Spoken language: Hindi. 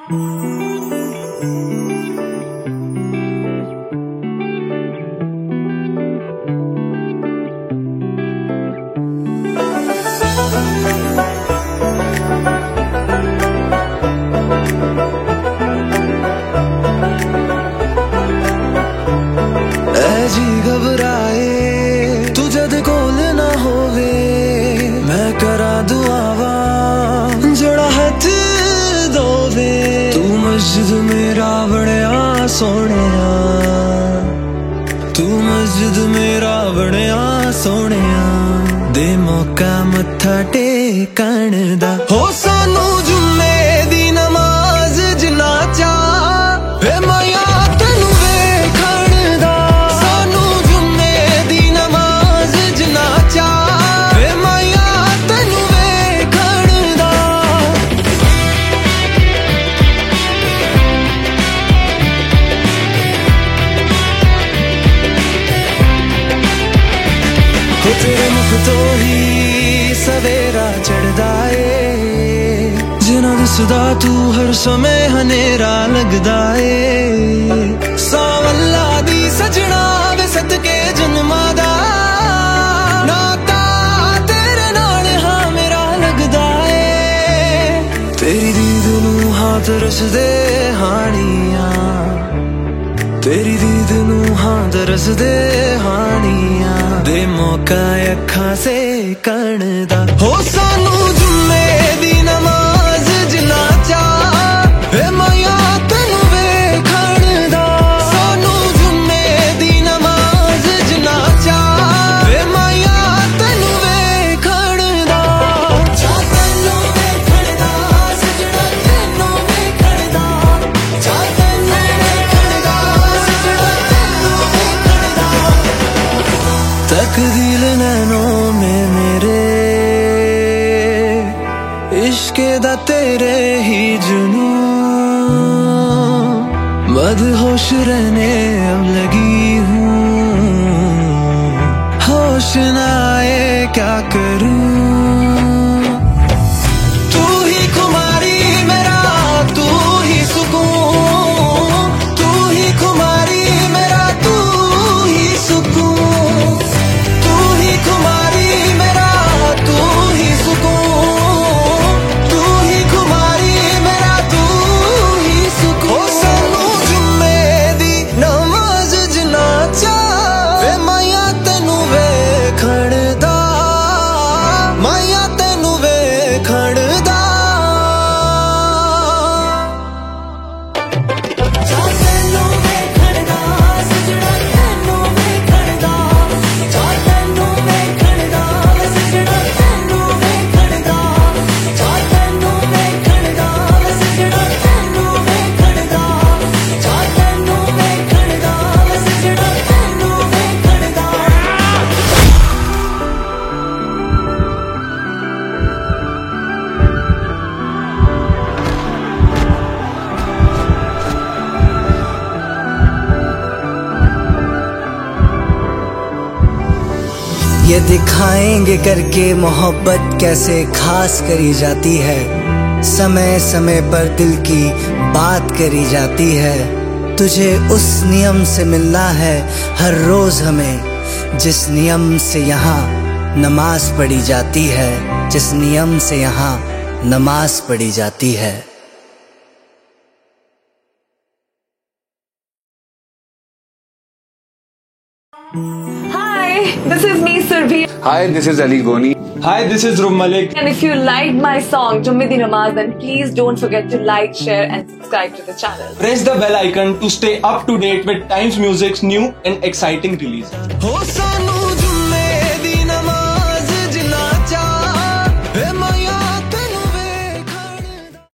जी घबराए तू जद कोल ना होवे मैं करा दुआवा जड़ा हथ दोवे तू मस्जिद मेरा बड़िया सोहणिया तू मस्जिद मेरा बड़िया सोहणिया दे मौका मत्था टेकण दा हो सानू जुम्मे दी नमाज जिना चा वे माया तेरे मुख तो ही सवेरा चढ़दा ए जिना दिसदा तू हर समय हनेरा लगदा ए सावल्ला दी सजना वे सदके जन्मा दा नाता तेरे नाल हां मेरा लगदा ए तेरी दीद नू हाथ रसदे हानियां तेरी दीद नू हां दरसदे हानियां दे मौका अखां से कण दा हो सानू जुम्मे दी नमाज जिना चा वे माया तैनू वेखण दा सानू जुम्मे दी नमाज जिना चा वे माया तैनू वेखण दा चा तैनू वेखण दा सजना तैनू वेखण दा चा तैनू वेखण दा सजना तैनू वेखण दा तकदीर नैनों में मेरे इश्के दा तेरे ही जुनून मदहोश रहने अब लगी हूँ होश ना आए क्या करूँ तू ही खुमारी मेरा तू ही सुकून तू ही खुमारी मेरा तू ही सुकून तू ही खुमारी मेरा तू ही सुकून तू ही खुमारी मेरा तू ही सुकून सानू जुम्मे दी नमाज जिना चा वे माया तैनू वेखण दा माया तैनू वेखण दा चा तैनू वेखण दा सजना तैनू वेखण दा चा तैनू वेखण दा सजना तैनू वेखण दा चा तैनू वेखण दा सजना तैनू वेखण दा चा तैनू वेखण दा सजना तैनू वेखण दा ये दिखाएंगे करके मोहब्बत कैसे खास करी जाती है समय समय पर दिल की बात करी जाती है तुझे उस नियम से मिलना है हर रोज हमें जिस नियम से यहाँ नमाज पढ़ी जाती है जिस नियम से यहाँ नमाज पढ़ी जाती है Hi, this is me, Surbi. Hi, this is Ali Goni. Hi, this is Rum Malik. And if you liked my song, Jumme Di Namaz, then please don't forget to like, share and subscribe to the channel. Press the bell icon to stay up to date with Times Music's new and exciting releases. हो सानू